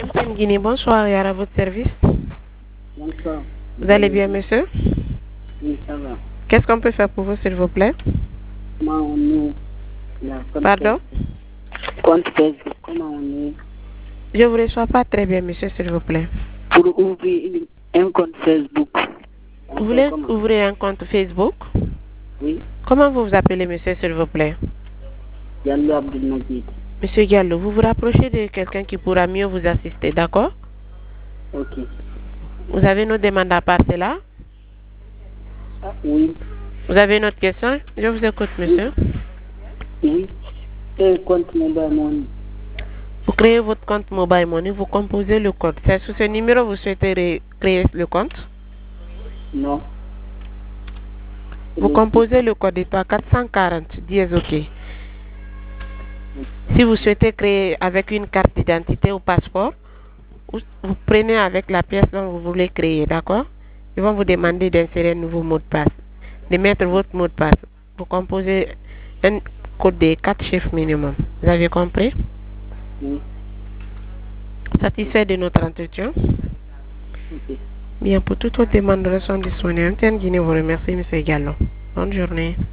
MTN Guinée, bonsoir et à votre service. Bonsoir. Vous allez bien, monsieur? Oui, ça va. Qu'est-ce qu'on peut faire pour vous, s'il vous plaît? Comment on ouvre la compte Pardon? Facebook? Compte Facebook, comment on ouvre? Je vous reçois pas très bien, monsieur, s'il vous plaît. Pour ouvrir un compte Facebook. Vous voulez ouvrir un compte Facebook? Oui, Comment vous vous appelez, monsieur, s'il vous plaît? Diallo Abdelmajid. Monsieur Gallo, vous vous rapprochez de quelqu'un qui pourra mieux vous assister, d'accord? Ok. Vous avez une demande à part cela? Oui, Vous avez une autre question? Je vous écoute, monsieur. oui. Un compte mobile money. Vous créez votre compte Mobile Money, vous composez le code. C'est sous ce numéro que vous souhaitez créer le compte? Non. Vous composez le code étoile 440, dièse OK. Si vous souhaitez créer avec une carte d'identité ou passeport, vous prenez avec la pièce dont vous voulez créer, d'accord? Ils vont vous demander d'insérer un nouveau mot de passe, de mettre votre mot de passe. Vous composez un code de 4 chiffres minimum. Vous avez compris? Oui. Satisfait de notre entretien? Ok. Bien, pour toute autre demande, nous sommes disponibles. MTN Guinée vous remercie, M. Gallo. Bonne journée.